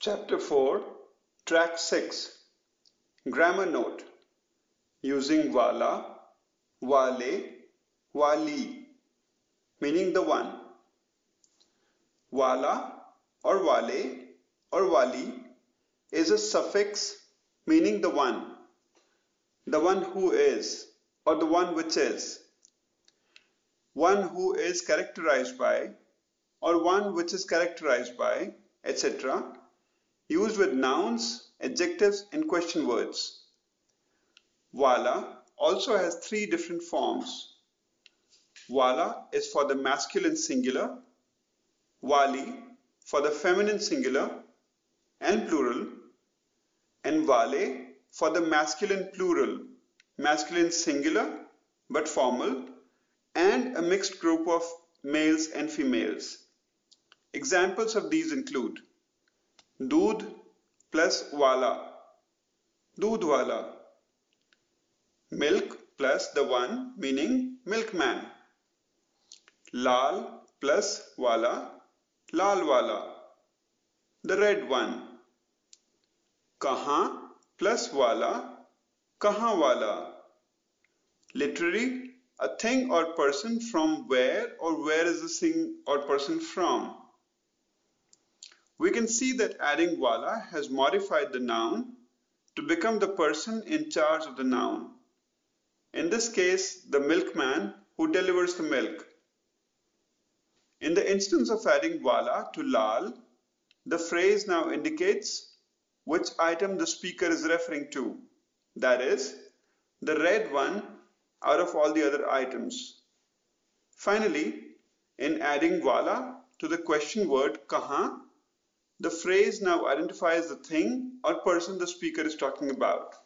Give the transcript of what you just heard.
Chapter 4, Track 6, Grammar Note, using wala, wale, wali, meaning the one. Wala or wale or wali is a suffix meaning the one who is, or the one which is, one who is characterized by, or one which is characterized by, etc., used with nouns, adjectives, and question words. Wala also has three different forms. Wala is for the masculine singular, wali for the feminine singular and plural, and wale for the masculine plural, masculine singular but formal, and a mixed group of males and females. Examples of these include doodh plus wala, doodhwala, milk plus the one meaning milkman, lal plus wala, lalwala, the red one, kahan plus wala, kahanwala, literary, a thing or person from where, or where is the thing or person from. We can see that adding wala has modified the noun to become the person in charge of the noun. In this case, the milkman who delivers the milk. In the instance of adding wala to lal, the phrase now indicates which item the speaker is referring to, that is, the red one out of all the other items. Finally, in adding wala to the question word kahan, the phrase now identifies the thing or person the speaker is talking about.